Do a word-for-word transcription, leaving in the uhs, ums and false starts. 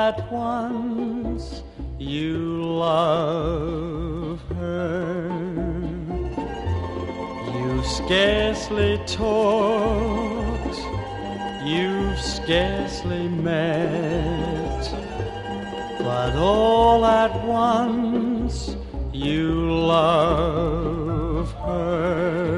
at once you love her. You scarcely talked, you've scarcely met, but all at once you love her.